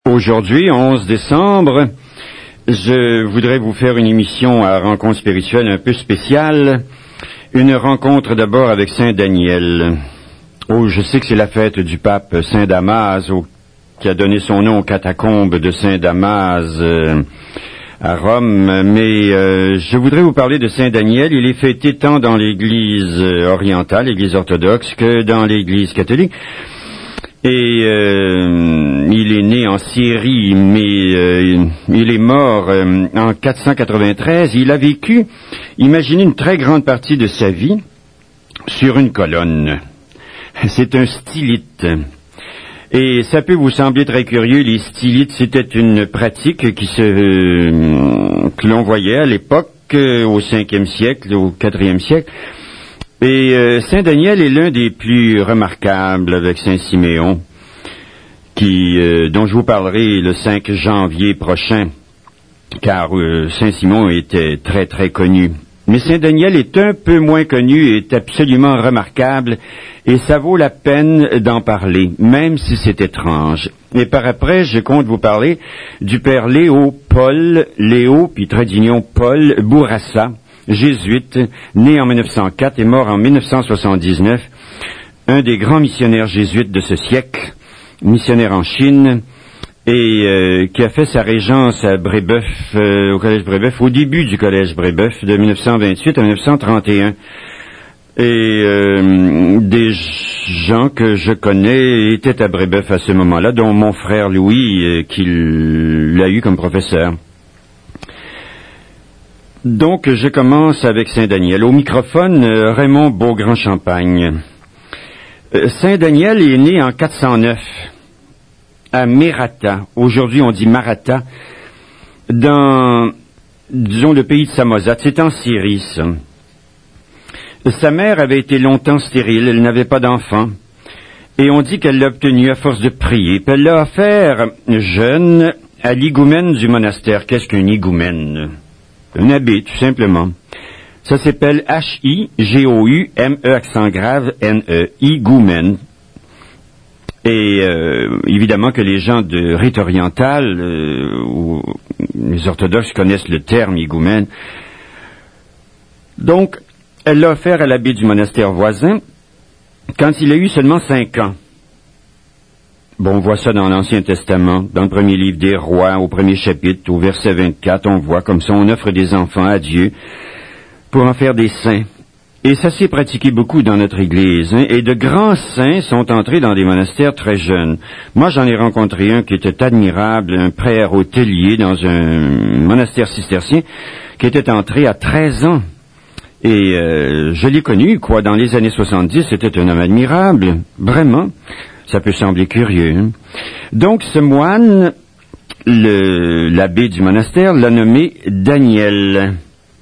Aujourd'hui, 11 décembre, je voudrais vous faire une émission à rencontre spirituelle un peu spéciale. Une rencontre d'abord avec Saint Daniel. Oh, je sais que c'est la fête du pape Saint Damaze, qui a donné son nom aux catacombes de Saint Damaze à Rome, mais je voudrais vous parler de Saint Daniel. Il est fêté tant dans l'Église orientale, l'Église orthodoxe, que dans l'Église catholique. Et il est né en Syrie, mais il est mort en 493. Il a vécu, imaginez, une très grande partie de sa vie sur une colonne. C'est un stylite. Et ça peut vous sembler très curieux, les stylites, c'était une pratique que l'on voyait à l'époque, au 5e siècle, au 4e siècle. Et Saint Daniel est l'un des plus remarquables avec Saint Siméon, dont je vous parlerai le 5 janvier prochain, car Saint Simon était très très connu. Mais Saint Daniel est un peu moins connu et est absolument remarquable, et ça vaut la peine d'en parler, même si c'est étrange. Et par après, je compte vous parler du père Léo, puis trait d'union Paul Bourassa, jésuite, né en 1904 et mort en 1979, un des grands missionnaires jésuites de ce siècle, missionnaire en Chine, et qui a fait sa régence à Brébeuf, au collège Brébeuf, au début du collège Brébeuf, de 1928 à 1931. Et des gens que je connais étaient à Brébeuf à ce moment-là, dont mon frère Louis, qui l'a eu comme professeur. Donc, je commence avec Saint Daniel. Au microphone, Raymond Beaugrand-Champagne. Saint Daniel est né en 409 à Merata. Aujourd'hui, on dit Marata, dans, disons, le pays de Samosate. C'est en Syrie, ça. Sa mère avait été longtemps stérile, elle n'avait pas d'enfant. Et on dit qu'elle l'a obtenu à force de prier. Puis elle l'a offert jeune à l'higoumène du monastère. Qu'est-ce qu'un higoumène? Un abbé, tout simplement. Ça s'appelle H-I-G-O-U-M-E accent grave N-E, higoumène. Et évidemment que les gens de rite oriental, ou les orthodoxes connaissent le terme higoumène. Donc, elle l'a offert à l'abbé du monastère voisin quand il a eu seulement 5 ans. Bon, on voit ça dans l'Ancien Testament, dans le premier livre des Rois, au premier chapitre, au verset 24, on voit comme ça, on offre des enfants à Dieu pour en faire des saints. Et ça s'est pratiqué beaucoup dans notre Église, hein, et de grands saints sont entrés dans des monastères très jeunes. Moi, j'en ai rencontré un qui était admirable, un prêtre hôtelier dans un monastère cistercien, qui était entré à 13 ans. Et je l'ai connu, dans les années 70, c'était un homme admirable, vraiment. Ça peut sembler curieux. Hein? Donc, ce moine, l'abbé du monastère, l'a nommé Daniel.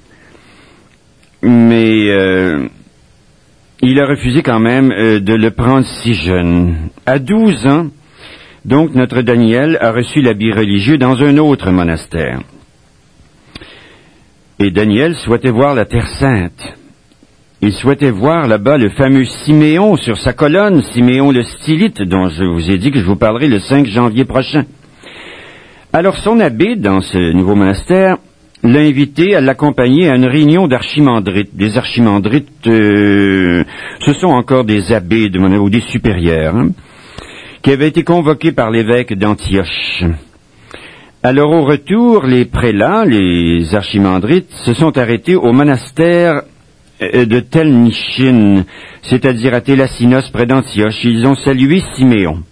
Mais il a refusé quand même de le prendre si jeune. À 12 ans, donc, notre Daniel a reçu l'habit religieux dans un autre monastère. Et Daniel souhaitait voir la Terre Sainte. Il souhaitait voir là-bas le fameux Siméon sur sa colonne, Siméon le stylite, dont je vous ai dit que je vous parlerai le 5 janvier prochain. Alors son abbé, dans ce nouveau monastère, l'a invité à l'accompagner à une réunion d'archimandrites. Des archimandrites, ce sont encore des abbés ou des supérieurs, hein, qui avaient été convoqués par l'évêque d'Antioche. Alors au retour, les prélats, les archimandrites, se sont arrêtés au monastère de Telnichin, c'est-à-dire à Télassinos près d'Antioche. Ils ont salué Siméon.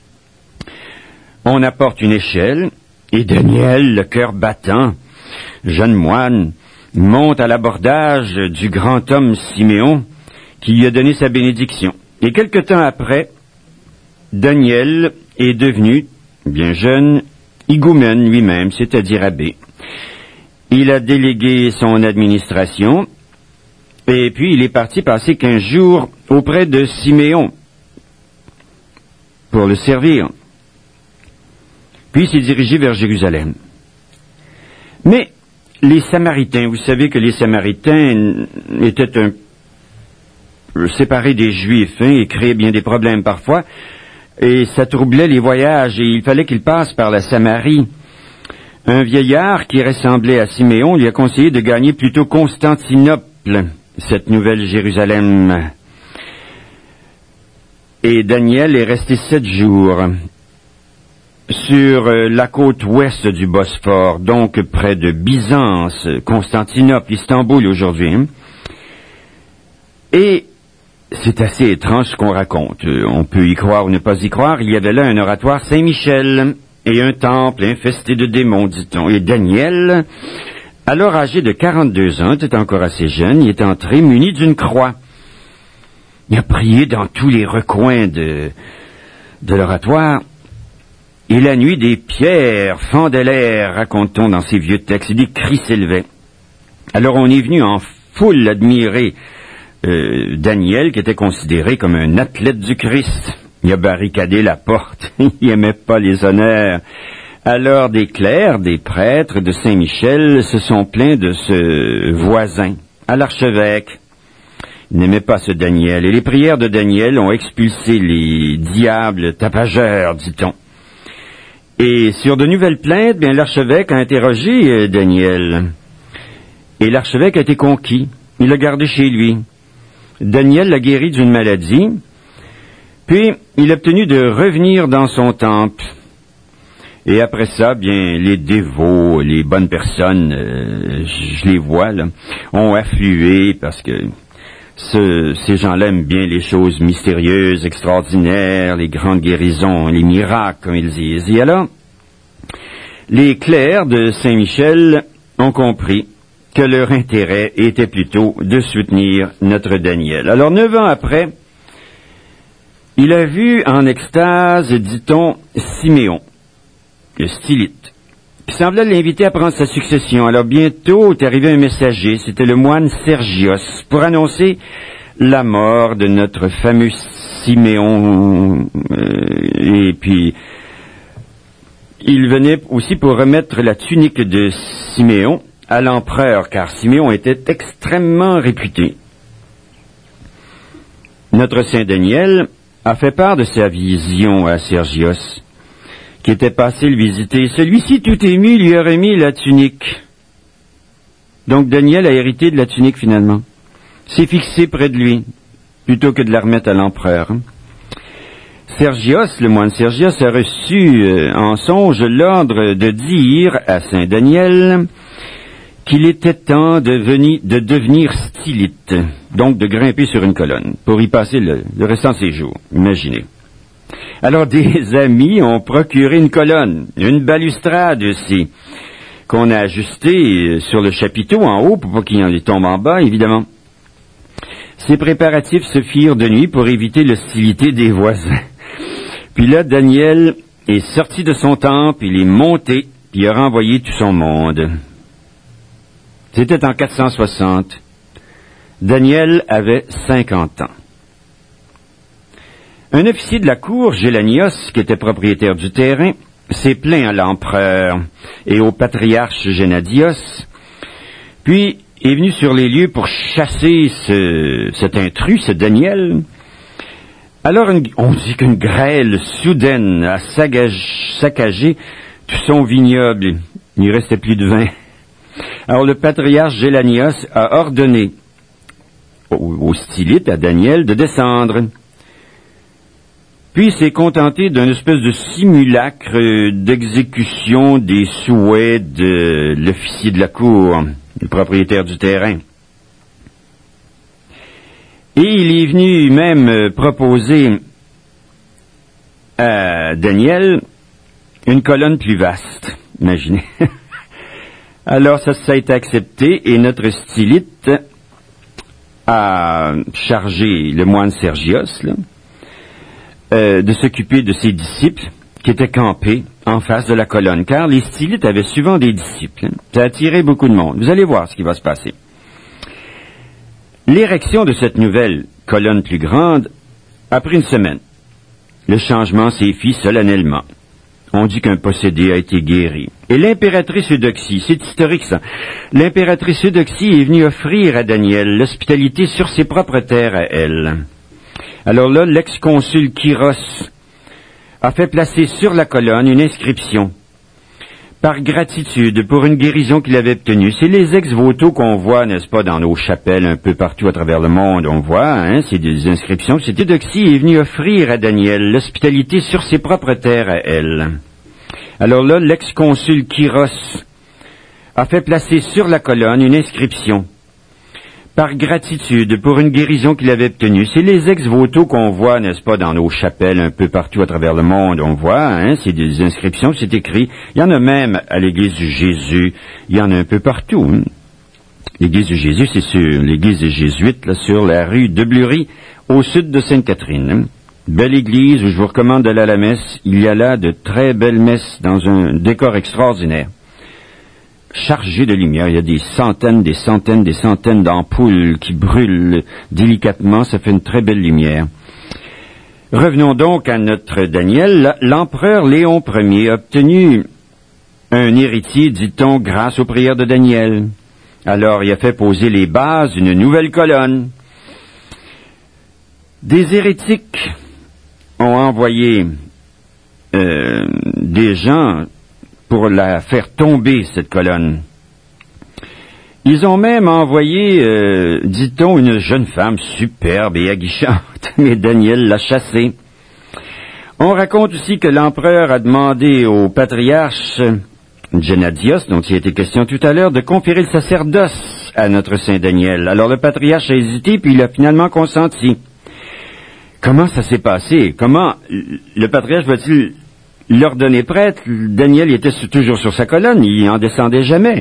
On apporte une échelle, et Daniel, le cœur battant, jeune moine, monte à l'abordage du grand homme Siméon, qui lui a donné sa bénédiction. Et quelque temps après, Daniel est devenu, bien jeune, higoumène lui-même, c'est-à-dire abbé. Il a délégué son administration, et puis il est parti passer 15 jours auprès de Siméon pour le servir. Puis il s'est dirigé vers Jérusalem. Mais les Samaritains, vous savez que les Samaritains étaient séparés des Juifs, hein, et créaient bien des problèmes parfois. et ça troublait les voyages, et il fallait qu'il passe par la Samarie. Un vieillard qui ressemblait à Siméon lui a conseillé de gagner plutôt Constantinople, cette nouvelle Jérusalem. Et Daniel est resté 7 jours sur la côte ouest du Bosphore, donc près de Byzance, Constantinople, Istanbul aujourd'hui. Et c'est assez étrange ce qu'on raconte. On peut y croire ou ne pas y croire. Il y avait là un oratoire Saint-Michel et un temple infesté de démons, dit-on. Et Daniel, alors âgé de 42 ans, était encore assez jeune, il est entré muni d'une croix. Il a prié dans tous les recoins de l'oratoire. Et la nuit, des pierres fendaient l'air, raconte-t-on dans ces vieux textes, et des cris s'élevaient. Alors on est venu en foule admirer Daniel, qui était considéré comme un athlète du Christ. Il a barricadé la porte, il aimait pas les honneurs. Alors des clercs, des prêtres de Saint-Michel se sont plaints de ce voisin à l'archevêque. Il n'aimait pas ce Daniel, et les prières de Daniel ont expulsé les diables tapageurs, dit-on. Et sur de nouvelles plaintes, bien l'archevêque a interrogé Daniel. Et l'archevêque a été conquis. Il l'a gardé chez lui. Daniel l'a guéri d'une maladie. Puis, il a obtenu de revenir dans son temple. Et après ça, bien, les dévots, les bonnes personnes, je les vois, là, ont afflué parce que ces gens-là aiment bien les choses mystérieuses, extraordinaires, les grandes guérisons, les miracles, comme ils disent. Et alors, les clercs de Saint-Michel ont compris que leur intérêt était plutôt de soutenir notre Daniel. Alors, 9 ans après, il a vu en extase, dit-on, Siméon, le stylite, qui semblait l'inviter à prendre sa succession. Alors bientôt est arrivé un messager, c'était le moine Sergios, pour annoncer la mort de notre fameux Siméon. Et puis, il venait aussi pour remettre la tunique de Siméon à l'empereur, car Siméon était extrêmement réputé. Notre Saint Daniel a fait part de sa vision à Sergios, qui était passé le visiter. Celui-ci, tout ému, lui a remis la tunique. Donc Daniel a hérité de la tunique finalement. S'est fixé près de lui, plutôt que de la remettre à l'empereur. Sergios, le moine Sergios, a reçu en songe l'ordre de dire à Saint Daniel qu'il était temps de devenir stylite, donc de grimper sur une colonne, pour y passer le restant de ses jours. Imaginez. Alors des amis ont procuré une colonne, une balustrade aussi, qu'on a ajustée sur le chapiteau en haut pour pas qu'il y en tombe en bas, évidemment. Ces préparatifs se firent de nuit pour éviter l'hostilité des voisins. Puis là, Daniel est sorti de son temple, il est monté, puis il a renvoyé tout son monde. C'était en 460. Daniel avait 50 ans. Un officier de la cour, Gélanios, qui était propriétaire du terrain, s'est plaint à l'empereur et au patriarche Gennadios, puis est venu sur les lieux pour chasser cet intrus, ce Daniel. Alors on dit qu'une grêle soudaine a saccagé tout son vignoble. Il ne restait plus de vin. Alors le patriarche Gélanios a ordonné au stylite, à Daniel, de descendre. Puis s'est contenté d'une espèce de simulacre d'exécution des souhaits de l'officier de la cour, le propriétaire du terrain. Et il est venu même proposer à Daniel une colonne plus vaste, imaginez. Alors ça a été accepté et notre stylite a chargé le moine Sergios, là, de s'occuper de ses disciples qui étaient campés en face de la colonne, car les stylites avaient souvent des disciples. Ça a attiré beaucoup de monde. Vous allez voir ce qui va se passer. L'érection de cette nouvelle colonne plus grande a pris une semaine. Le changement s'est fait solennellement. On dit qu'un possédé a été guéri. Et l'impératrice Eudoxie, c'est historique ça, l'impératrice Eudoxie est venue offrir à Daniel l'hospitalité sur ses propres terres à elle. Alors là, l'ex-consul Kyros a fait placer sur la colonne une inscription. Par gratitude pour une guérison qu'il avait obtenue. C'est les ex-voto qu'on voit, n'est-ce pas, dans nos chapelles un peu partout à travers le monde. On voit, c'est des inscriptions. C'est Eudoxie est venu offrir à Daniel l'hospitalité sur ses propres terres à elle. Alors là, l'ex-consul Kyros a fait placer sur la colonne une inscription. Par gratitude pour une guérison qu'il avait obtenue. C'est les ex-voto qu'on voit, n'est-ce pas, dans nos chapelles un peu partout à travers le monde. On voit, c'est des inscriptions, c'est écrit. Il y en a même à l'église du Jésus. Il y en a un peu partout. L'église du Jésus, c'est sur l'église des Jésuites, là, sur la rue de Blury, au sud de Sainte-Catherine. Belle église où je vous recommande d'aller à la messe. Il y a là de très belles messes dans un décor extraordinaire. Chargé de lumière, il y a des centaines d'ampoules qui brûlent délicatement, ça fait une très belle lumière. Revenons donc à notre Daniel. L'empereur Léon Ier a obtenu un héritier, dit-on, grâce aux prières de Daniel. Alors il a fait poser les bases d'une nouvelle colonne. Des hérétiques ont envoyé des gens pour la faire tomber, cette colonne. Ils ont même envoyé, dit-on, une jeune femme superbe et aguichante, mais Daniel l'a chassée. On raconte aussi que l'empereur a demandé au patriarche Gennadios, dont il a été question tout à l'heure, de conférer le sacerdoce à notre Saint Daniel. Alors le patriarche a hésité, puis il a finalement consenti. Comment ça s'est passé? Comment le patriarche va-t-il l'ordonner prêtre? Daniel était toujours sur sa colonne, il n'en descendait jamais.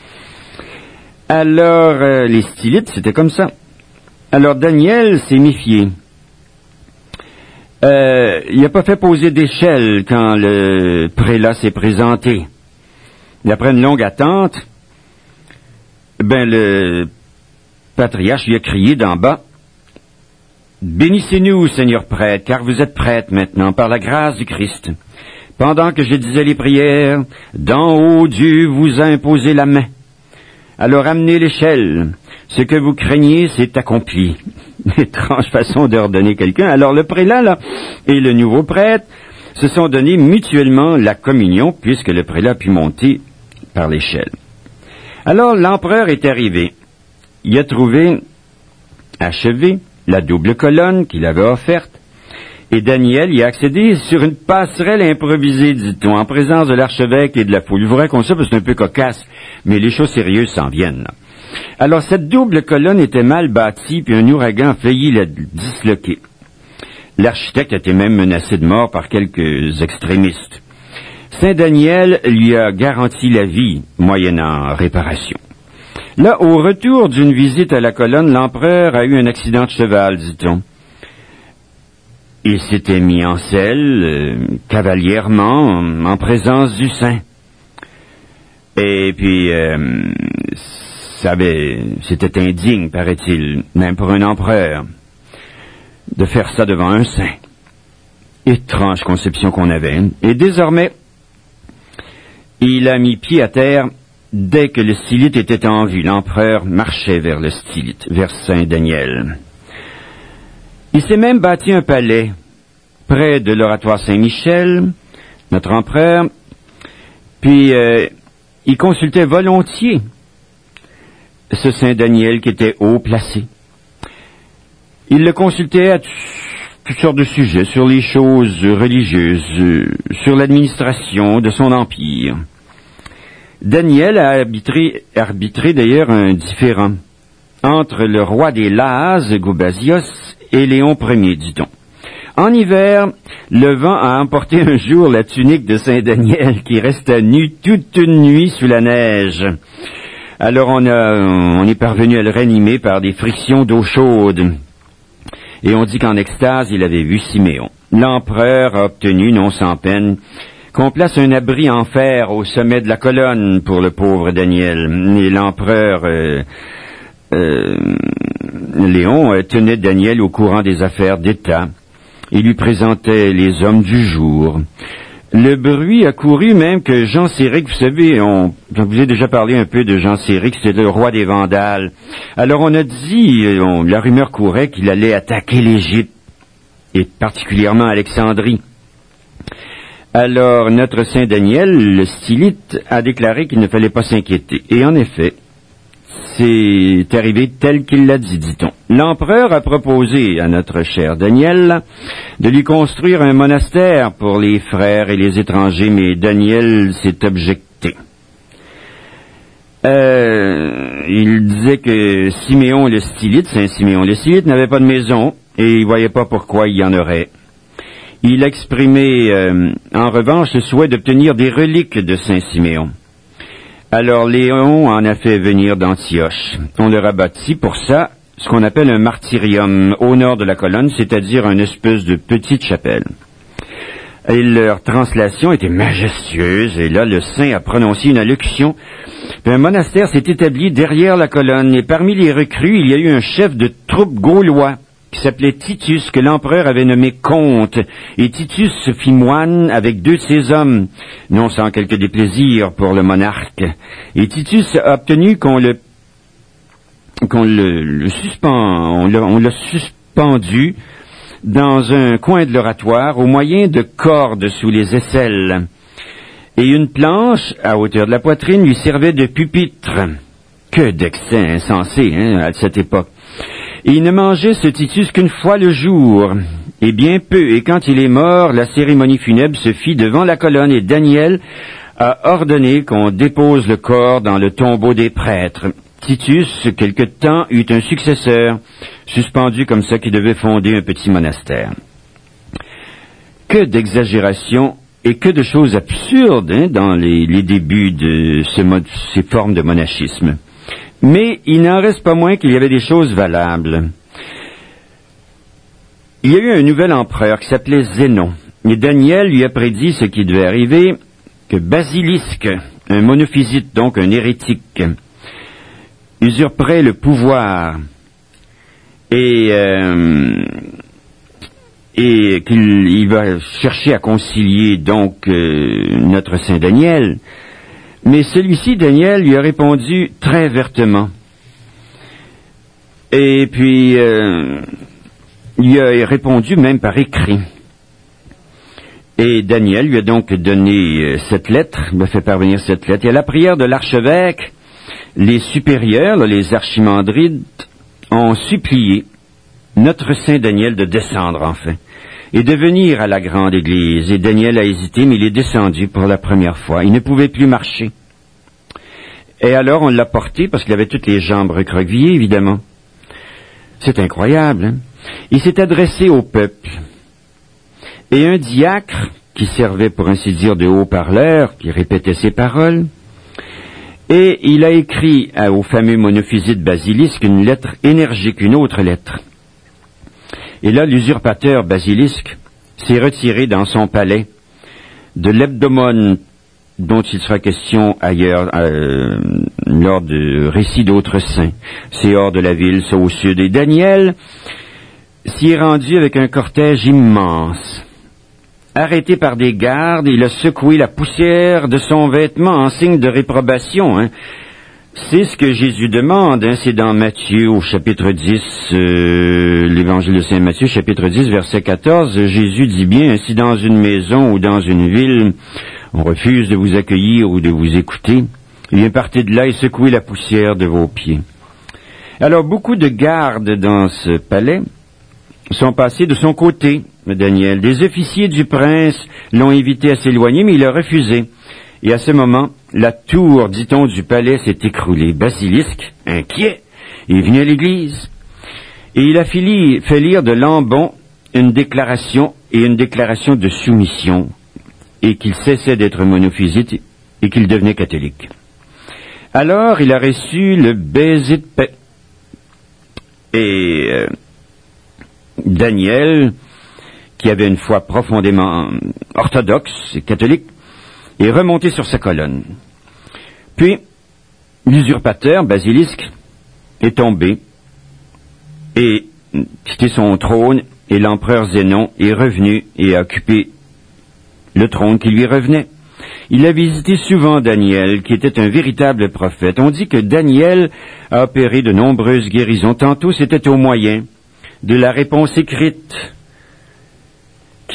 Alors, les stylites, c'était comme ça. Alors, Daniel s'est méfié. Il n'a pas fait poser d'échelle quand le prélat s'est présenté. Et après une longue attente, le patriarche lui a crié d'en bas, « Bénissez-nous, Seigneur prêtre, car vous êtes prêtre maintenant, par la grâce du Christ. » Pendant que je disais les prières, d'en haut Dieu vous a imposé la main. Alors amenez l'échelle. Ce que vous craignez, c'est accompli. Étrange façon d'ordonner quelqu'un. Alors le prélat là, et le nouveau prêtre se sont donné mutuellement la communion, puisque le prélat put monter par l'échelle. Alors l'empereur est arrivé. Il a trouvé achevé la double colonne qu'il avait offerte. Et Daniel y a accédé sur une passerelle improvisée, dit-on, en présence de l'archevêque et de la foule. Je vous raconte ça parce que c'est un peu cocasse, mais les choses sérieuses s'en viennent. Là. Alors, cette double colonne était mal bâtie, puis un ouragan a failli la disloquer. L'architecte était même menacé de mort par quelques extrémistes. Saint Daniel lui a garanti la vie, moyennant réparation. Là, au retour d'une visite à la colonne, l'empereur a eu un accident de cheval, dit-on. Il s'était mis en selle, cavalièrement, en présence du saint. Et puis, c'était indigne, paraît-il, même pour un empereur, de faire ça devant un saint. Étrange conception qu'on avait. Et désormais, il a mis pied à terre dès que le stylite était en vue. L'empereur marchait vers le stylite, vers Saint Daniel. Il s'est même bâti un palais près de l'oratoire Saint-Michel, notre empereur, puis il consultait volontiers ce Saint Daniel qui était haut placé. Il le consultait à toutes sortes de sujets, sur les choses religieuses, sur l'administration de son empire. Daniel a arbitré d'ailleurs un différend entre le roi des Laz, Gobasios, et Léon Ier, dit-on. En hiver, le vent a emporté un jour la tunique de Saint Daniel qui resta nu toute une nuit sous la neige. Alors on est parvenu à le ranimer par des frictions d'eau chaude. Et on dit qu'en extase, il avait vu Siméon. L'empereur a obtenu, non sans peine, qu'on place un abri en fer au sommet de la colonne pour le pauvre Daniel. Et l'empereur Léon tenait Daniel au courant des affaires d'État. Il lui présentait les hommes du jour. Le bruit a couru même que Jean Séric, vous savez, je vous ai déjà parlé un peu de Jean Séric, c'était le roi des Vandales. Alors on a dit, la rumeur courait qu'il allait attaquer l'Égypte, et particulièrement Alexandrie. Alors, notre saint Daniel, le stylite, a déclaré qu'il ne fallait pas s'inquiéter. Et en effet, c'est arrivé tel qu'il l'a dit, dit-on. L'empereur a proposé à notre cher Daniel de lui construire un monastère pour les frères et les étrangers, mais Daniel s'est objecté. Il disait que Siméon le stylite, Saint Siméon le stylite, n'avait pas de maison et il voyait pas pourquoi il y en aurait. Il exprimait en revanche le souhait d'obtenir des reliques de Saint Siméon. Alors Léon en a fait venir d'Antioche. On leur a bâti pour ça ce qu'on appelle un martyrium au nord de la colonne, c'est-à-dire une espèce de petite chapelle. Et leur translation était majestueuse, et là le saint a prononcé une allocution. Puis un monastère s'est établi derrière la colonne, et parmi les recrues, il y a eu un chef de troupe gaulois qui s'appelait Titus, que l'empereur avait nommé comte, et Titus se fit moine avec 2 de ses hommes, non sans quelque déplaisir pour le monarque. Et Titus a obtenu qu'on l'a suspendu dans un coin de l'oratoire au moyen de cordes sous les aisselles. Et une planche, à hauteur de la poitrine, lui servait de pupitre. Que d'excès insensé, à cette époque. Et il ne mangeait ce Titus qu'une fois le jour, et bien peu, et quand il est mort, la cérémonie funèbre se fit devant la colonne, et Daniel a ordonné qu'on dépose le corps dans le tombeau des prêtres. Titus, quelque temps, eut un successeur, suspendu comme ça, qui devait fonder un petit monastère. Que d'exagération et que de choses absurdes dans les débuts de ces formes de monachisme. Mais il n'en reste pas moins qu'il y avait des choses valables. Il y a eu un nouvel empereur qui s'appelait Zénon, et Daniel lui a prédit ce qui devait arriver, que Basilisque, un monophysite, donc un hérétique, usurperait le pouvoir et qu'il va chercher à concilier donc notre saint Daniel. Mais celui-ci, Daniel, lui a répondu très vertement. Et puis, il a répondu même par écrit. Et Daniel lui a donc donné cette lettre, il a fait parvenir cette lettre. Et à la prière de l'archevêque, les supérieurs, les archimandrites, ont supplié notre saint Daniel de descendre enfin, et de venir à la grande église. Et Daniel a hésité, mais il est descendu pour la première fois. Il ne pouvait plus marcher. Et alors on l'a porté, parce qu'il avait toutes les jambes recroquevillées, évidemment. C'est incroyable, hein? Il s'est adressé au peuple. Et un diacre, qui servait pour ainsi dire de haut-parleur, qui répétait ses paroles, et il a écrit au fameux monophysite Basilisque une lettre énergique, une autre lettre. Et là, l'usurpateur Basilisque s'est retiré dans son palais de l'hebdomone dont il sera question ailleurs lors de récits d'autres saints. C'est hors de la ville, c'est au sud. Et Daniel s'y est rendu avec un cortège immense. Arrêté par des gardes, il a secoué la poussière de son vêtement en signe de réprobation. C'est ce que Jésus demande, c'est dans Matthieu au chapitre 10, l'évangile de Saint Matthieu, chapitre 10, verset 14, Jésus dit bien, si dans une maison ou dans une ville, on refuse de vous accueillir ou de vous écouter, eh bien partez de là et secouez la poussière de vos pieds. Alors beaucoup de gardes dans ce palais sont passés de son côté, Daniel. Des officiers du prince l'ont invité à s'éloigner, mais il a refusé. Et à ce moment, la tour, dit-on, du palais s'est écroulée. Basilisque, inquiet, est venu à l'église. Et il a fait lire de Lambon une déclaration de soumission, et qu'il cessait d'être monophysite et qu'il devenait catholique. Alors, il a reçu le baiser de paix. Et Daniel, qui avait une foi profondément orthodoxe et catholique, est remonté sur sa colonne. Puis, l'usurpateur, Basilisque, est tombé et quitté son trône, et l'empereur Zénon est revenu et a occupé le trône qui lui revenait. Il a visité souvent Daniel, qui était un véritable prophète. On dit que Daniel a opéré de nombreuses guérisons. Tantôt, c'était au moyen de la réponse écrite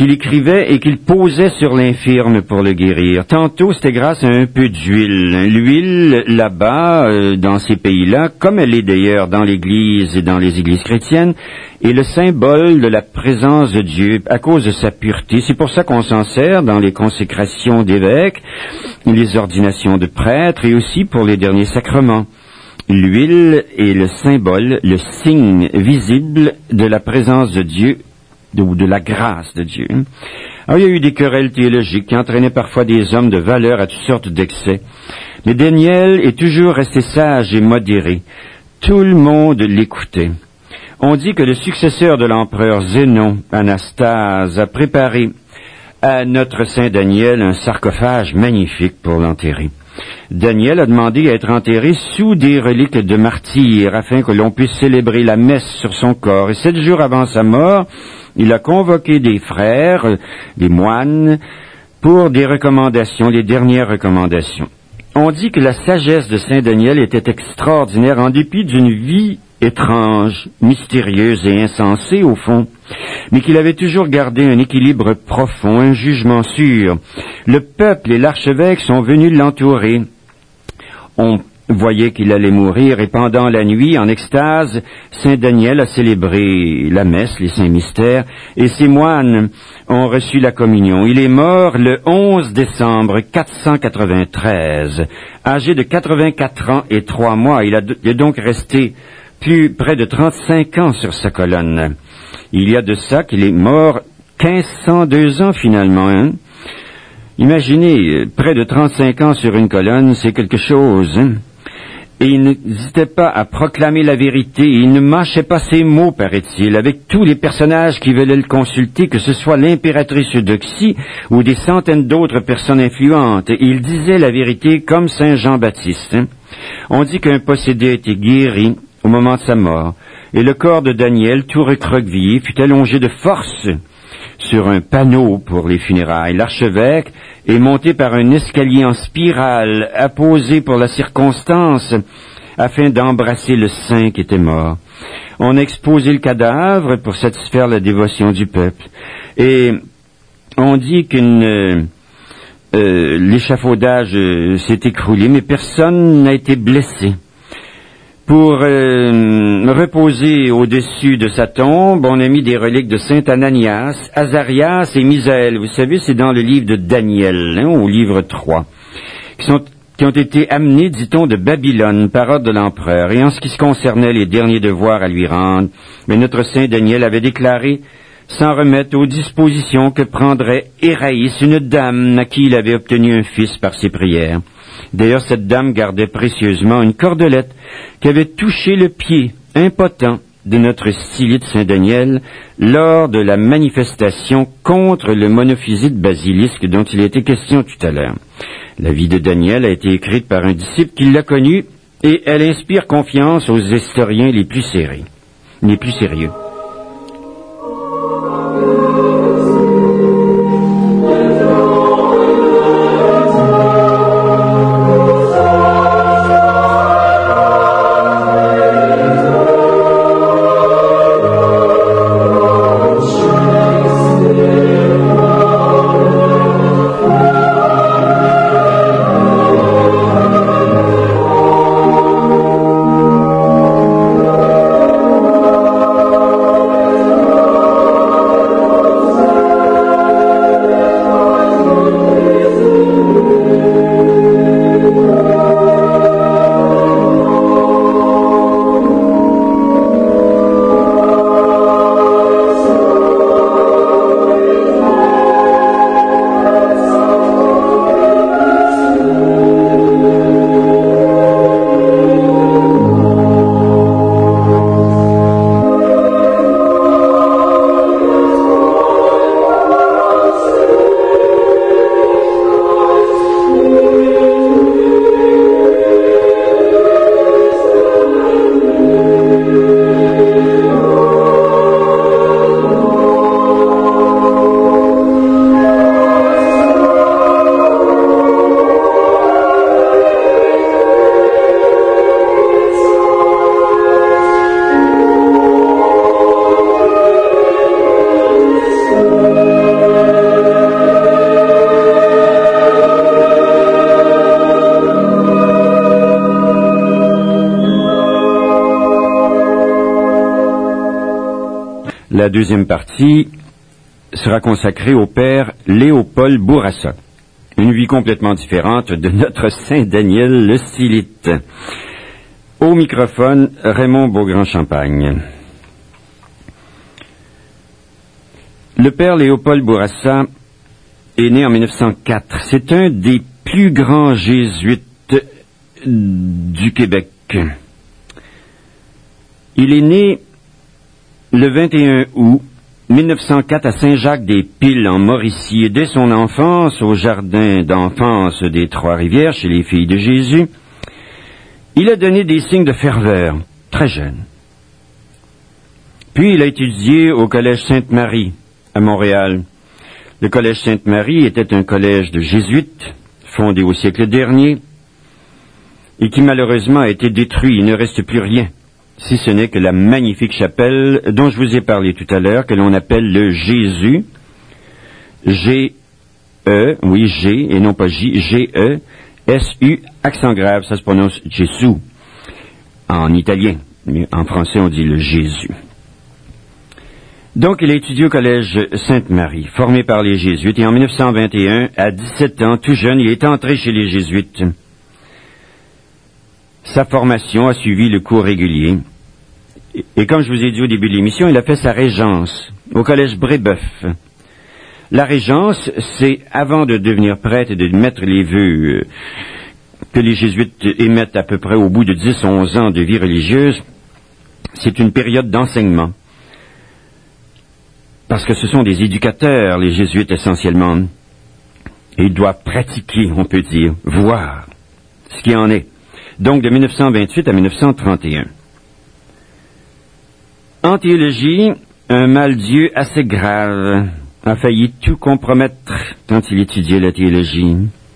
qu'il écrivait et qu'il posait sur l'infirme pour le guérir. Tantôt, c'était grâce à un peu d'huile. L'huile, là-bas, dans ces pays-là, comme elle est d'ailleurs dans l'Église et dans les églises chrétiennes, est le symbole de la présence de Dieu à cause de sa pureté. C'est pour ça qu'on s'en sert dans les consécrations d'évêques, les ordinations de prêtres et aussi pour les derniers sacrements. L'huile est le symbole, le signe visible de la présence de Dieu ou de la grâce de Dieu. Alors, il y a eu des querelles théologiques qui entraînaient parfois des hommes de valeur à toutes sortes d'excès. Mais Daniel est toujours resté sage et modéré. Tout le monde l'écoutait. On dit que le successeur de l'empereur Zénon, Anastase, a préparé à notre saint Daniel un sarcophage magnifique pour l'enterrer. Daniel a demandé à être enterré sous des reliques de martyrs afin que l'on puisse célébrer la messe sur son corps. Et 7 jours avant sa mort, il a convoqué des frères, des moines, pour des recommandations, les dernières recommandations. On dit que la sagesse de saint Daniel était extraordinaire en dépit d'une vie étrange, mystérieuse et insensée au fond, mais qu'il avait toujours gardé un équilibre profond, un jugement sûr. Le peuple et l'archevêque sont venus l'entourer. On voyait qu'il allait mourir et pendant la nuit, en extase, saint Daniel a célébré la messe, les saints mystères, et ses moines ont reçu la communion. Il est mort le 11 décembre 493, âgé de 84 ans et 3 mois. Il est donc resté près de 35 ans sur sa colonne. Il y a de ça qu'il est mort 1502 ans finalement. Hein? Imaginez, près de 35 ans sur une colonne, c'est quelque chose. Hein? Et il n'hésitait pas à proclamer la vérité. Il ne mâchait pas ses mots, paraît-il, avec tous les personnages qui venaient le consulter, que ce soit l'impératrice Eudoxie ou des centaines d'autres personnes influentes. Et il disait la vérité comme saint Jean-Baptiste. Hein? On dit qu'un possédé a été guéri au moment de sa mort, et le corps de Daniel, tout recroquevillé, fut allongé de force sur un panneau pour les funérailles. L'archevêque est monté par un escalier en spirale, apposé pour la circonstance, afin d'embrasser le saint qui était mort. On a exposé le cadavre pour satisfaire la dévotion du peuple. Et on dit l'échafaudage s'est écroulé, mais personne n'a été blessé. Pour reposer au-dessus de sa tombe, on a mis des reliques de saint Ananias, Azarias et Misaël. Vous savez, c'est dans le livre de Daniel, au livre 3, qui ont été amenés, dit-on, de Babylone par ordre de l'empereur. Et en ce qui se concernait les derniers devoirs à lui rendre, mais notre saint Daniel avait déclaré s'en remettre aux dispositions que prendrait Héraïs, une dame à qui il avait obtenu un fils par ses prières. D'ailleurs, cette dame gardait précieusement une cordelette qui avait touché le pied impotent de notre stylite saint Daniel lors de la manifestation contre le monophysite basilisque dont il était question tout à l'heure. La vie de Daniel a été écrite par un disciple qui l'a connu et elle inspire confiance aux historiens les plus sérieux. La deuxième partie sera consacrée au père Léopold Bourassa. Une vie complètement différente de notre Saint Daniel le Stylite. Au microphone, Raymond Beaugrand-Champagne. Le père Léopold Bourassa est né en 1904. C'est un des plus grands jésuites du Québec. Il est né le 21 août 1904 à Saint-Jacques-des-Piles, en Mauricie, et dès son enfance, au jardin d'enfance des Trois-Rivières, chez les filles de Jésus, il a donné des signes de ferveur, très jeune. Puis il a étudié au Collège Sainte-Marie, à Montréal. Le Collège Sainte-Marie était un collège de jésuites, fondé au siècle dernier, et qui malheureusement a été détruit. Il ne reste plus rien, si ce n'est que la magnifique chapelle dont je vous ai parlé tout à l'heure, que l'on appelle le Jésus, G-E, oui, G, et non pas J, G-E, S-U, accent grave, ça se prononce Gesù, en italien, mais en français on dit le Jésus. Donc il a étudié au Collège Sainte-Marie, formé par les Jésuites, et en 1921, à 17 ans, tout jeune, il est entré chez les Jésuites. Sa formation a suivi le cours régulier. Et comme je vous ai dit au début de l'émission, il a fait sa régence au Collège Brébeuf. La régence, c'est avant de devenir prêtre et de mettre les vœux que les jésuites émettent à peu près au bout de 10-11 ans de vie religieuse, c'est une période d'enseignement. Parce que ce sont des éducateurs, les jésuites essentiellement. Et ils doivent pratiquer, on peut dire, voir ce qui en est. Donc de 1928 à 1931. En théologie, un mal-dieu assez grave a failli tout compromettre quand il étudiait la théologie.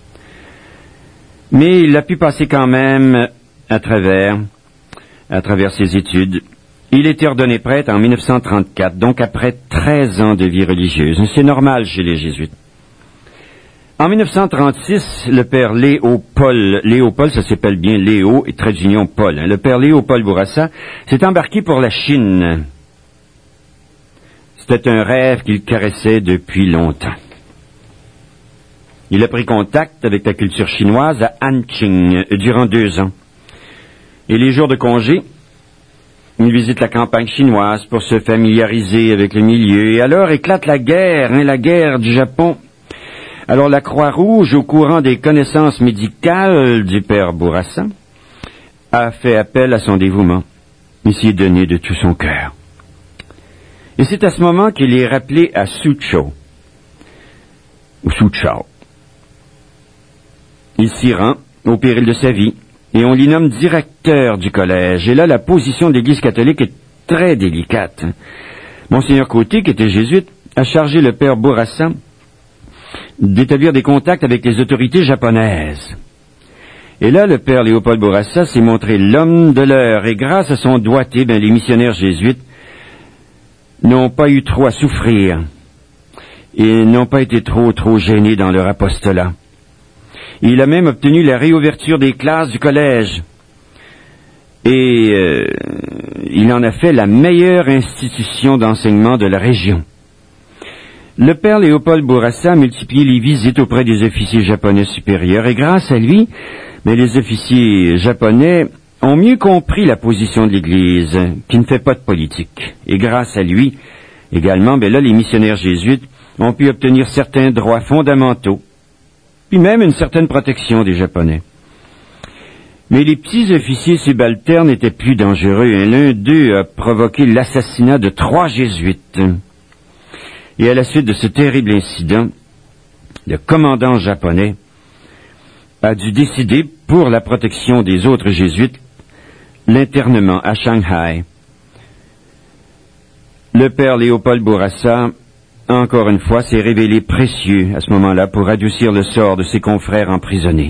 Mais il a pu passer quand même à travers ses études. Il était ordonné prêtre en 1934, donc après 13 ans de vie religieuse. C'est normal chez les jésuites. En 1936, le père Léopold, ça s'appelle bien Léo, et trait d'union Paul, le père Léopold Bourassa s'est embarqué pour la Chine. C'était un rêve qu'il caressait depuis longtemps. Il a pris contact avec la culture chinoise à Anqing durant 2 ans. Et les jours de congé, il visite la campagne chinoise pour se familiariser avec le milieu. Et alors éclate la guerre du Japon. Alors la Croix-Rouge, au courant des connaissances médicales du père Bourassa, a fait appel à son dévouement. Il s'y est donné de tout son cœur. Et c'est à ce moment qu'il est rappelé à Suzhou. Il s'y rend au péril de sa vie, et on l'y nomme directeur du collège. Et là, la position de l'Église catholique est très délicate. Monseigneur Côté, qui était jésuite, a chargé le père Bourassa d'établir des contacts avec les autorités japonaises. Et là, le père Léopold Bourassa s'est montré l'homme de l'heure, et grâce à son doigté, les missionnaires jésuites n'ont pas eu trop à souffrir, et n'ont pas été trop gênés dans leur apostolat. Il a même obtenu la réouverture des classes du collège, et il en a fait la meilleure institution d'enseignement de la région. Le père Léopold Bourassa a multiplié les visites auprès des officiers japonais supérieurs, et grâce à lui, les officiers japonais ont mieux compris la position de l'Église, qui ne fait pas de politique. Et grâce à lui, également, les missionnaires jésuites ont pu obtenir certains droits fondamentaux, puis même une certaine protection des Japonais. Mais les petits officiers subalternes étaient plus dangereux, et l'un d'eux a provoqué l'assassinat de 3 jésuites. Et à la suite de ce terrible incident, le commandant japonais a dû décider, pour la protection des autres jésuites, l'internement à Shanghai. Le père Léopold Bourassa, encore une fois, s'est révélé précieux à ce moment-là pour adoucir le sort de ses confrères emprisonnés.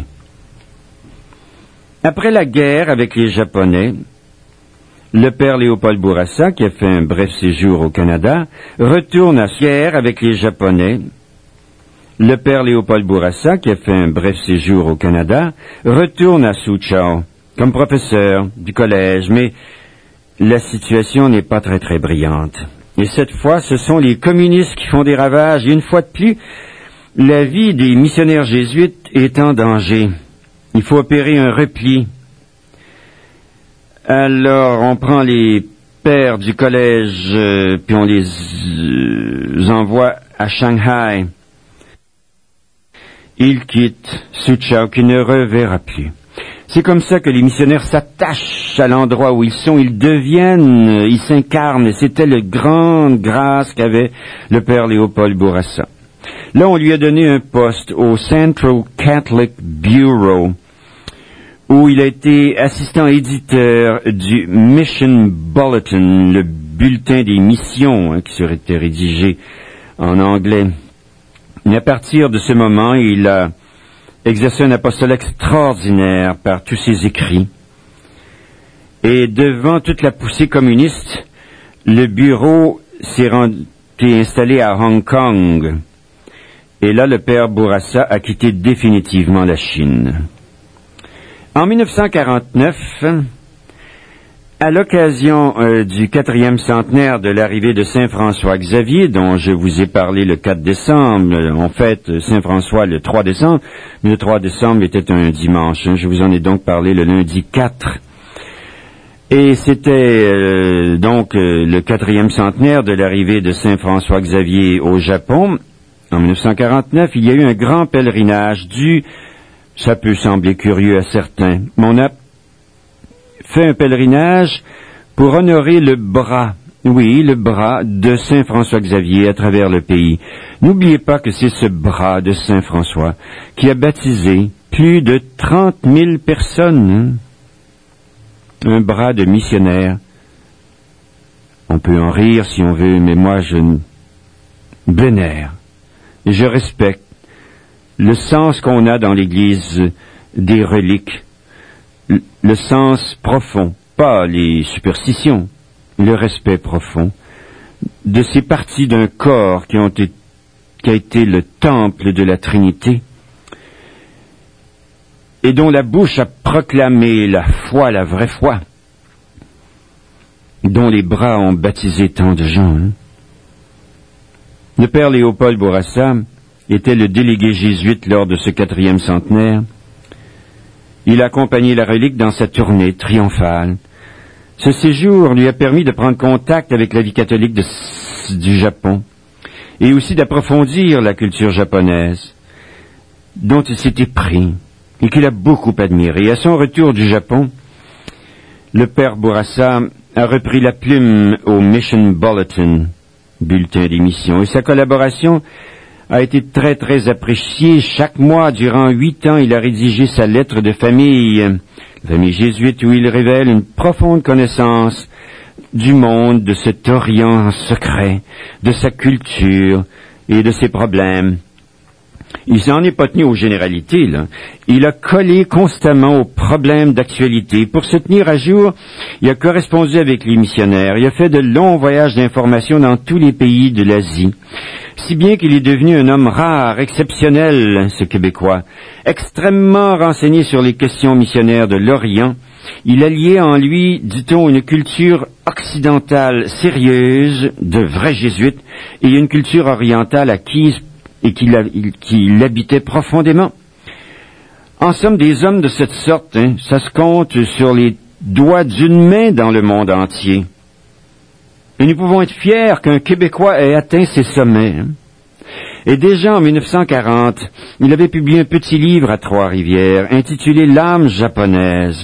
Après la guerre avec les Japonais, le père Léopold Bourassa, qui a fait un bref séjour au Canada, retourne à guerre avec les Japonais. Le père Léopold Bourassa, qui a fait un bref séjour au Canada, retourne à Suzhou comme professeur du collège, mais la situation n'est pas très brillante. Et cette fois, ce sont les communistes qui font des ravages. Et une fois de plus, la vie des missionnaires jésuites est en danger. Il faut opérer un repli. Alors, on prend les pères du collège, puis on les envoie à Shanghai. Ils quittent Soochow, qui ne reverra plus. C'est comme ça que les missionnaires s'attachent à l'endroit où ils sont, ils deviennent, ils s'incarnent, et c'était la grande grâce qu'avait le père Léopold Bourassa. Là, on lui a donné un poste au Central Catholic Bureau, où il a été assistant éditeur du Mission Bulletin, le bulletin des missions, qui serait rédigé en anglais. Et à partir de ce moment, il a exercé un apostolat extraordinaire par tous ses écrits. Et devant toute la poussée communiste, le bureau s'est installé à Hong Kong. Et là, le père Bourassa a quitté définitivement la Chine. En 1949, à l'occasion du 4e centenaire de l'arrivée de Saint François Xavier, dont je vous ai parlé le 4 décembre, on fête Saint François le 3 décembre, mais le 3 décembre était un dimanche, je vous en ai donc parlé le lundi 4. Et c'était donc le 4e centenaire de l'arrivée de Saint François Xavier au Japon. En 1949, il y a eu un grand pèlerinage ça peut sembler curieux à certains, mais on a fait un pèlerinage pour honorer le bras de Saint François Xavier à travers le pays. N'oubliez pas que c'est ce bras de Saint François qui a baptisé plus de 30 000 personnes. Un bras de missionnaire. On peut en rire si on veut, mais moi je vénère et je respecte le sens qu'on a dans l'Église des reliques. Le sens profond, pas les superstitions, le respect profond de ces parties d'un corps qui a été le temple de la Trinité et dont la bouche a proclamé la foi, la vraie foi, dont les bras ont baptisé tant de gens. Le père Léopold Bourassa était le délégué jésuite lors de ce 4e centenaire. Il a accompagné la relique dans sa tournée triomphale. Ce séjour lui a permis de prendre contact avec la vie catholique du Japon et aussi d'approfondir la culture japonaise, dont il s'était pris et qu'il a beaucoup admiré. À son retour du Japon, le père Bourassa a repris la plume au Mission Bulletin, bulletin des missions, et sa collaboration a été très très apprécié. Chaque mois, durant 8 ans, il a rédigé sa lettre de famille jésuite, où il révèle une profonde connaissance du monde, de cet Orient secret, de sa culture et de ses problèmes. Il s'en est pas tenu aux généralités, là. Il a collé constamment aux problèmes d'actualité. Pour se tenir à jour, il a correspondu avec les missionnaires. Il a fait de longs voyages d'information dans tous les pays de l'Asie. Si bien qu'il est devenu un homme rare, exceptionnel, ce Québécois, extrêmement renseigné sur les questions missionnaires de l'Orient. Il alliait en lui, dit-on, une culture occidentale sérieuse, de vrais jésuites, et une culture orientale acquise et qui l'habitait profondément. En somme, des hommes de cette sorte, ça se compte sur les doigts d'une main dans le monde entier. Et nous pouvons être fiers qu'un Québécois ait atteint ces sommets. Et déjà en 1940, il avait publié un petit livre à Trois-Rivières, intitulé « L'âme japonaise »,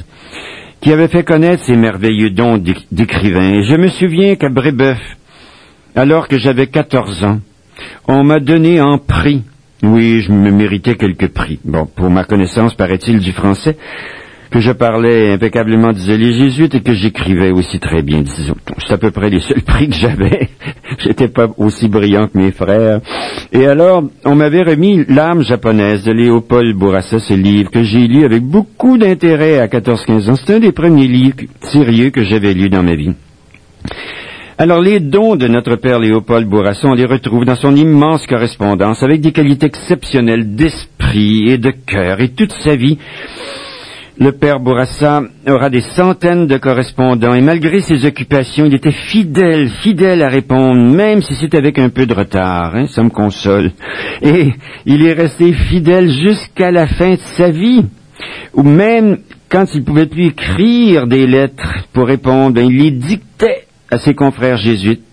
qui avait fait connaître ses merveilleux dons d'écrivain. Et je me souviens qu'à Brébeuf, alors que j'avais 14 ans, on m'a donné en prix. Oui, je me méritais quelques prix. Bon, pour ma connaissance, paraît-il, du français, que je parlais impeccablement, disaient les jésuites, et que j'écrivais aussi très bien, disons. C'est à peu près les seuls prix que j'avais. J'étais pas aussi brillant que mes frères. Et alors, on m'avait remis L'âme japonaise de Léopold Bourassa, ce livre que j'ai lu avec beaucoup d'intérêt à 14-15 ans. C'est un des premiers livres sérieux que j'avais lus dans ma vie. Alors, les dons de notre père Léopold Bourassa, on les retrouve dans son immense correspondance avec des qualités exceptionnelles d'esprit et de cœur. Et toute sa vie Le père Bourassa aura des centaines de correspondants et malgré ses occupations, il était fidèle à répondre, même si c'est avec un peu de retard, ça me console. Et il est resté fidèle jusqu'à la fin de sa vie, ou même quand il pouvait plus écrire des lettres pour répondre, il les dictait à ses confrères jésuites,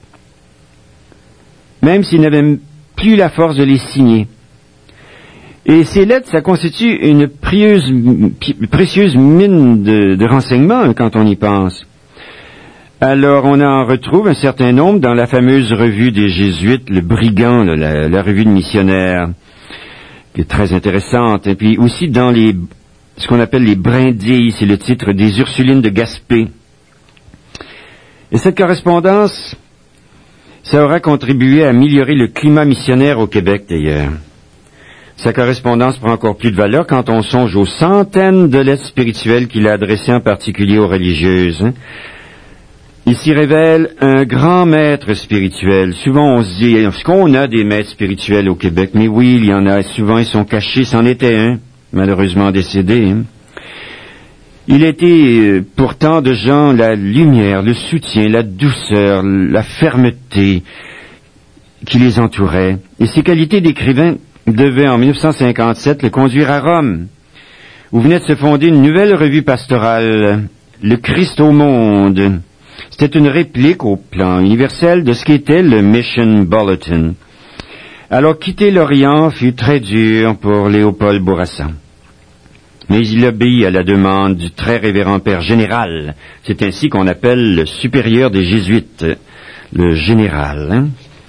même s'il n'avait plus la force de les signer. Et ces lettres, ça constitue une précieuse mine de renseignements quand on y pense. Alors, on en retrouve un certain nombre dans la fameuse revue des Jésuites, le Brigand, la revue de missionnaires, qui est très intéressante. Et puis aussi dans ce qu'on appelle les Brindilles, c'est le titre des Ursulines de Gaspé. Et cette correspondance, ça aura contribué à améliorer le climat missionnaire au Québec, d'ailleurs. Sa correspondance prend encore plus de valeur quand on songe aux centaines de lettres spirituelles qu'il a adressées en particulier aux religieuses. Il s'y révèle un grand maître spirituel. Souvent on se dit, est-ce qu'on a des maîtres spirituels au Québec? Mais oui, il y en a. Souvent ils sont cachés. C'en était un, malheureusement décédé. Il était pour tant de gens la lumière, le soutien, la douceur, la fermeté qui les entourait. Et ses qualités d'écrivain devait en 1957 le conduire à Rome, où venait de se fonder une nouvelle revue pastorale, le Christ au monde. C'était une réplique au plan universel de ce qu'était le Mission Bulletin. Alors quitter l'Orient fut très dur pour Léopold Bourassa. Mais il obéit à la demande du très révérend père général. C'est ainsi qu'on appelle le supérieur des Jésuites, le général.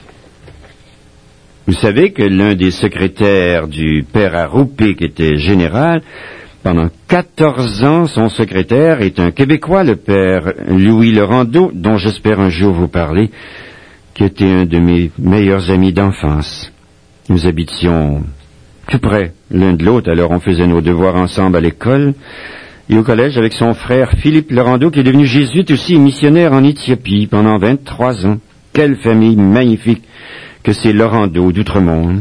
Vous savez que l'un des secrétaires du père Arroupé, qui était général, pendant 14 ans, son secrétaire est un Québécois, le père Louis Lerandeau, dont j'espère un jour vous parler, qui était un de mes meilleurs amis d'enfance. Nous habitions tout près l'un de l'autre, alors on faisait nos devoirs ensemble à l'école et au collège avec son frère Philippe Lerandeau, qui est devenu jésuite aussi et missionnaire en Éthiopie pendant 23 ans. Quelle famille magnifique que c'est Lerandeau d'Outremont.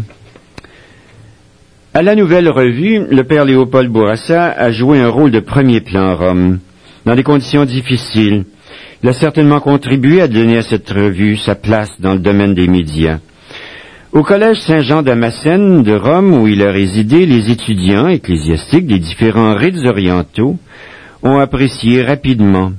À la Nouvelle Revue, le père Léopold Bourassa a joué un rôle de premier plan à Rome, dans des conditions difficiles. Il a certainement contribué à donner à cette revue sa place dans le domaine des médias. Au collège Saint-Jean-Damascène de Rome, où il a résidé, les étudiants ecclésiastiques des différents rites orientaux ont apprécié rapidement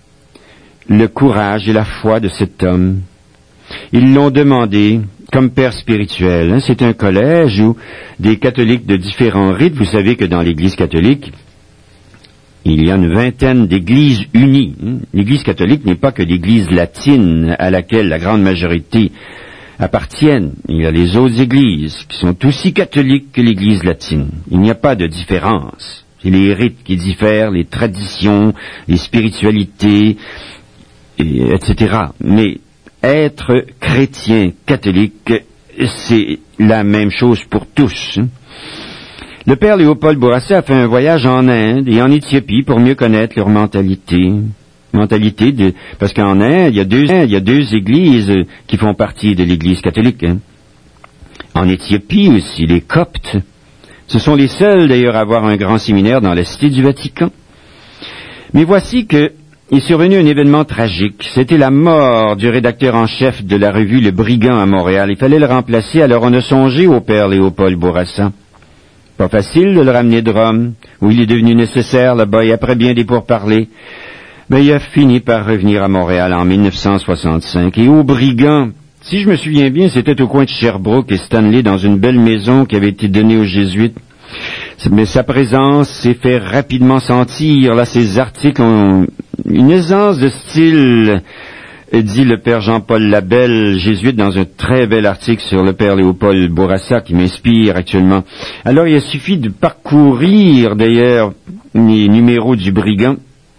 le courage et la foi de cet homme. Ils l'ont demandé comme père spirituel. C'est un collège où des catholiques de différents rites, vous savez que dans l'Église catholique, il y a une vingtaine d'églises unies. L'Église catholique n'est pas que l'Église latine à laquelle la grande majorité appartiennent. Il y a les autres églises qui sont aussi catholiques que l'Église latine. Il n'y a pas de différence. C'est les rites qui diffèrent, les traditions, les spiritualités, etc. Mais être chrétien catholique, c'est la même chose pour tous. Le père Léopold Bourassa a fait un voyage en Inde et en Éthiopie pour mieux connaître leur mentalité. Parce qu'en Inde, il y a deux églises qui font partie de l'Église catholique. En Éthiopie aussi, les Coptes. Ce sont les seuls d'ailleurs à avoir un grand séminaire dans la cité du Vatican. Mais voici que est survenu un événement tragique. C'était la mort du rédacteur en chef de la revue Le Brigand à Montréal. Il fallait le remplacer, alors on a songé au père Léopold Bourassa. Pas facile de le ramener de Rome, où il est devenu nécessaire là-bas, et après bien des pourparlers. Mais il a fini par revenir à Montréal en 1965. Et au Brigand, si je me souviens bien, c'était au coin de Sherbrooke et Stanley, dans une belle maison qui avait été donnée aux Jésuites. Mais sa présence s'est fait rapidement sentir. Là, ses articles ont une aisance de style, dit le père Jean-Paul Labelle, jésuite, dans un très bel article sur le père Léopold Bourassa qui m'inspire actuellement. Alors, il a suffi de parcourir, d'ailleurs, les numéros du Brigand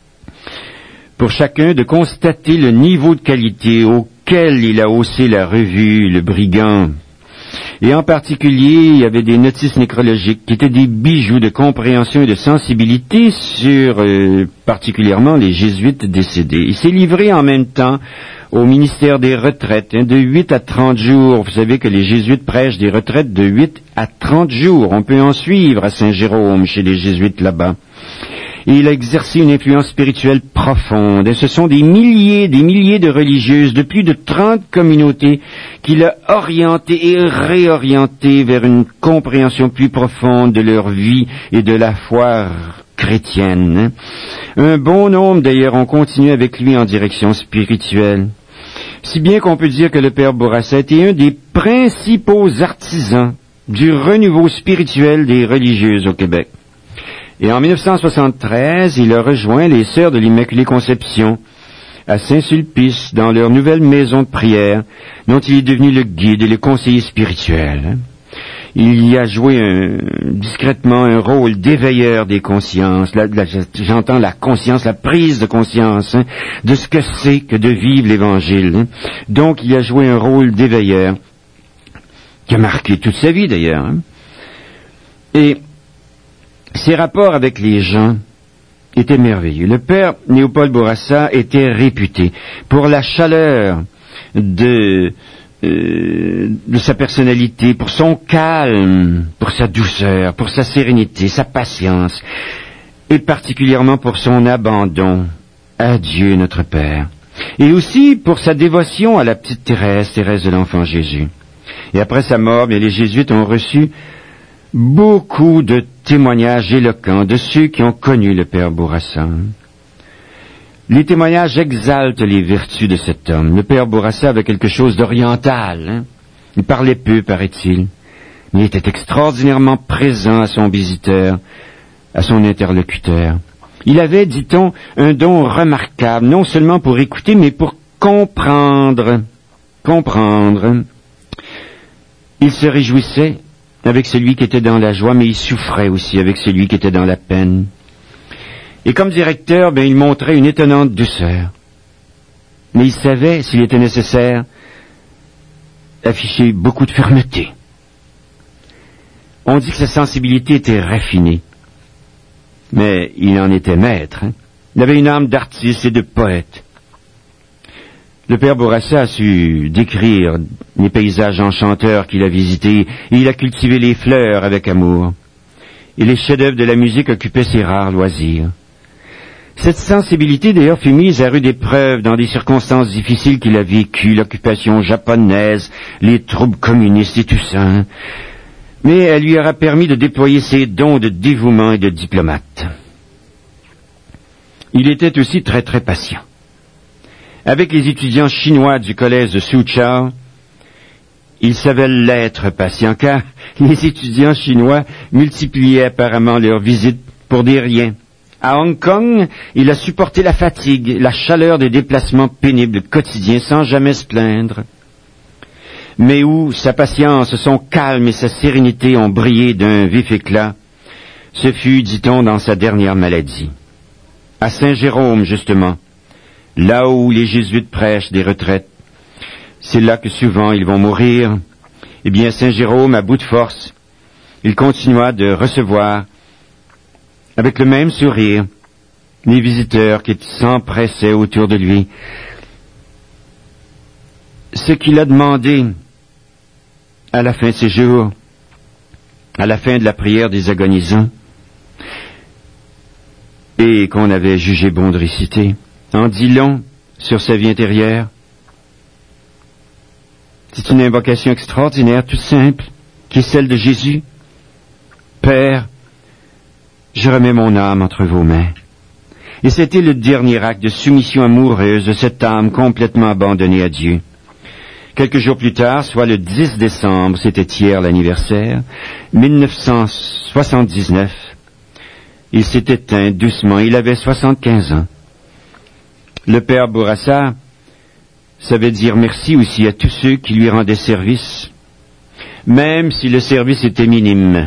pour chacun de constater le niveau de qualité auquel il a haussé la revue, le Brigand. Et en particulier, il y avait des notices nécrologiques qui étaient des bijoux de compréhension et de sensibilité sur particulièrement les jésuites décédés. Il s'est livré en même temps au ministère des retraites, de 8 à 30 jours. Vous savez que les jésuites prêchent des retraites de 8 à 30 jours. On peut en suivre à Saint-Jérôme, chez les jésuites là-bas. Et il a exercé une influence spirituelle profonde. Et ce sont des milliers de religieuses de plus de 30 communautés qu'il a orientées et réorientées vers une compréhension plus profonde de leur vie et de la foi chrétienne. Un bon nombre, d'ailleurs, ont continué avec lui en direction spirituelle. Si bien qu'on peut dire que le Père Bourassa était un des principaux artisans du renouveau spirituel des religieuses au Québec. Et en 1973, il a rejoint les Sœurs de l'Immaculée Conception à Saint-Sulpice dans leur nouvelle maison de prière, dont il est devenu le guide et le conseiller spirituel. Il y a joué discrètement un rôle d'éveilleur des consciences. J'entends la conscience, la prise de conscience de ce que c'est que de vivre l'Évangile. Donc il a joué un rôle d'éveilleur qui a marqué toute sa vie d'ailleurs. Et ses rapports avec les gens étaient merveilleux. Le père Léopold Bourassa était réputé pour la chaleur de sa personnalité, pour son calme, pour sa douceur, pour sa sérénité, sa patience, et particulièrement pour son abandon à Dieu notre Père, et aussi pour sa dévotion à la petite Thérèse de l'Enfant Jésus. Et après sa mort, bien, les jésuites ont reçu beaucoup de témoignages éloquents de ceux qui ont connu le Père Bourassa. Les témoignages exaltent les vertus de cet homme. Le Père Bourassa avait quelque chose d'oriental. Il parlait peu, paraît-il, mais il était extraordinairement présent à son visiteur, à son interlocuteur. Il avait, dit-on, un don remarquable, non seulement pour écouter, mais pour comprendre. Il se réjouissait avec celui qui était dans la joie, mais il souffrait aussi avec celui qui était dans la peine. Et comme directeur, il montrait une étonnante douceur. Mais il savait, s'il était nécessaire, afficher beaucoup de fermeté. On dit que sa sensibilité était raffinée. Mais il en était maître. Il avait une âme d'artiste et de poète. Le Père Bourassa a su décrire les paysages enchanteurs qu'il a visités, et il a cultivé les fleurs avec amour. Et les chefs-d'œuvre de la musique occupaient ses rares loisirs. Cette sensibilité, d'ailleurs, fut mise à rude épreuve dans des circonstances difficiles qu'il a vécues, l'occupation japonaise, les troubles communistes et tout ça. Mais elle lui aura permis de déployer ses dons de dévouement et de diplomate. Il était aussi très très patient. Avec les étudiants chinois du collège de Soochow, il savait l'être patient, car les étudiants chinois multipliaient apparemment leurs visites pour des riens. À Hong Kong, il a supporté la fatigue, la chaleur des déplacements pénibles quotidiens sans jamais se plaindre. Mais où sa patience, son calme et sa sérénité ont brillé d'un vif éclat, ce fut, dit-on, dans sa dernière maladie. À Saint-Jérôme, justement, là où les jésuites prêchent des retraites, c'est là que souvent ils vont mourir. Eh bien, Saint-Jérôme, à bout de force, il continua de recevoir, avec le même sourire, les visiteurs qui s'empressaient autour de lui. Ce qu'il a demandé à la fin de ses jours, à la fin de la prière des agonisants, et qu'on avait jugé bon de réciter, en dit long sur sa vie intérieure. C'est une invocation extraordinaire, toute simple, qui est celle de Jésus. Père, je remets mon âme entre vos mains. Et c'était le dernier acte de soumission amoureuse de cette âme complètement abandonnée à Dieu. Quelques jours plus tard, soit le 10 décembre, c'était hier l'anniversaire, 1979, il s'est éteint doucement, il avait 75 ans. Le Père Bourassa savait dire merci aussi à tous ceux qui lui rendaient service, même si le service était minime.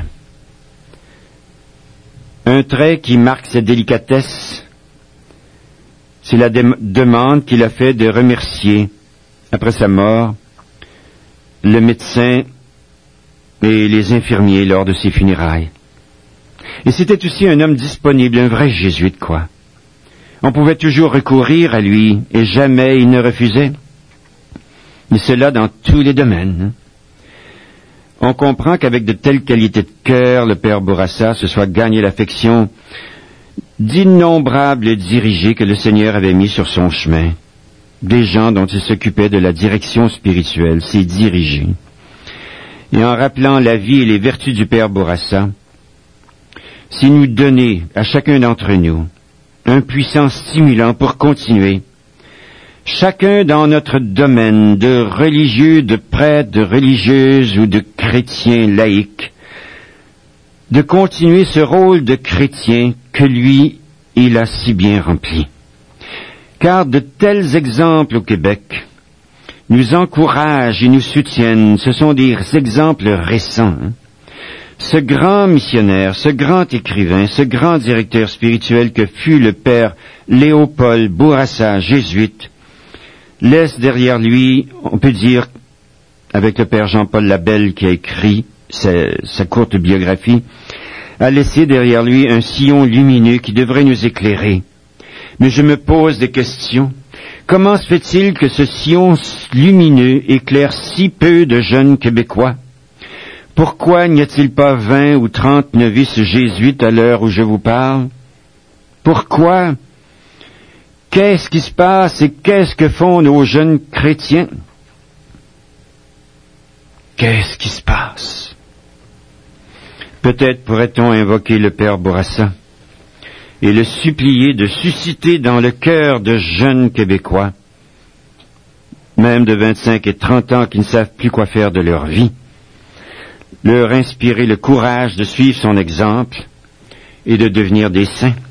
Un trait qui marque sa délicatesse, c'est la demande qu'il a fait de remercier, après sa mort, le médecin et les infirmiers lors de ses funérailles. Et c'était aussi un homme disponible, un vrai jésuite, quoi. On pouvait toujours recourir à lui, et jamais il ne refusait. Et cela dans tous les domaines. On comprend qu'avec de telles qualités de cœur, le Père Bourassa se soit gagné l'affection d'innombrables dirigés que le Seigneur avait mis sur son chemin, des gens dont il s'occupait de la direction spirituelle, ces dirigés. Et en rappelant la vie et les vertus du Père Bourassa, s'il nous donnait à chacun d'entre nous un puissant stimulant pour continuer, chacun dans notre domaine de religieux, de prêtres, de religieuses ou de chrétiens laïcs, de continuer ce rôle de chrétien que lui, il a si bien rempli. Car de tels exemples au Québec nous encouragent et nous soutiennent. Ce sont des exemples récents. Ce grand missionnaire, ce grand écrivain, ce grand directeur spirituel que fut le père Léopold Bourassa, jésuite, laisse derrière lui, on peut dire, avec le père Jean-Paul Labelle qui a écrit sa courte biographie, a laissé derrière lui un sillon lumineux qui devrait nous éclairer. Mais je me pose des questions. Comment se fait-il que ce sillon lumineux éclaire si peu de jeunes Québécois? Pourquoi n'y a-t-il pas 20 ou 30 novices jésuites à l'heure où je vous parle? Pourquoi? Qu'est-ce qui se passe et qu'est-ce que font nos jeunes chrétiens? Qu'est-ce qui se passe? Peut-être pourrait-on invoquer le Père Bourassa et le supplier de susciter dans le cœur de jeunes Québécois, même de 25 et 30 ans qui ne savent plus quoi faire de leur vie, leur inspirer le courage de suivre son exemple et de devenir des saints.